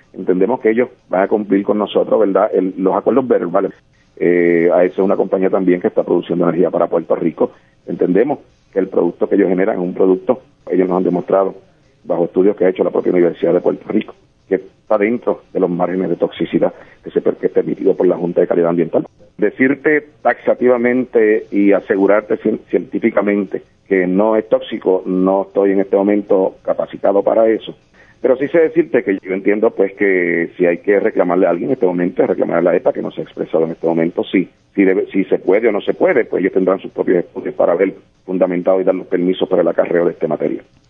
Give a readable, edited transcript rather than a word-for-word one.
entendemos que ellos van a cumplir con nosotros, ¿verdad?, los acuerdos verbales. A eso es una compañía también que está produciendo energía para Puerto Rico. Entendemos que el producto que ellos generan es un producto, ellos nos han demostrado, bajo estudios que ha hecho la propia Universidad de Puerto Rico, que está dentro de los márgenes de toxicidad que que es permitido por la Junta de Calidad Ambiental. Decirte taxativamente y asegurarte científicamente que no es tóxico, no estoy en este momento capacitado para eso. Pero sí sé decirte que yo entiendo pues que si hay que reclamarle a alguien en este momento, es reclamarle a la EPA, que no se ha expresado en este momento, si se puede o no se puede, pues ellos tendrán sus propios estudios para ver fundamentado y dar los permisos para el acarreo de este material.